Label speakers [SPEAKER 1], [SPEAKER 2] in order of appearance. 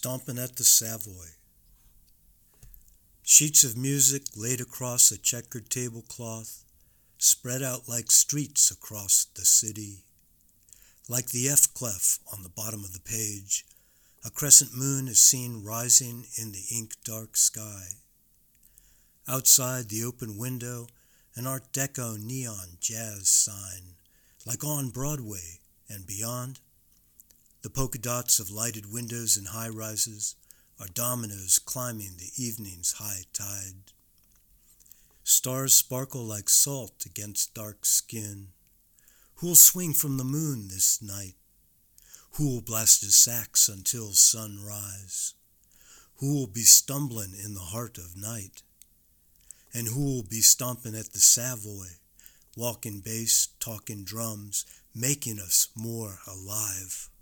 [SPEAKER 1] Stompin' at the Savoy. Sheets of music laid across a checkered tablecloth, spread out like streets across the city. Like the F-clef on the bottom of the page, a crescent moon is seen rising in the ink-dark sky. Outside the open window, an Art Deco neon jazz sign, like on Broadway and beyond. The polka dots of lighted windows in high-rises are dominoes climbing the evening's high tide. Stars sparkle like salt against dark skin. Who'll swing from the moon this night? Who'll blast his sax until sunrise? Who'll be stumbling in the heart of night? And who'll be stomping at the Savoy, walking bass, talking drums, making us more alive?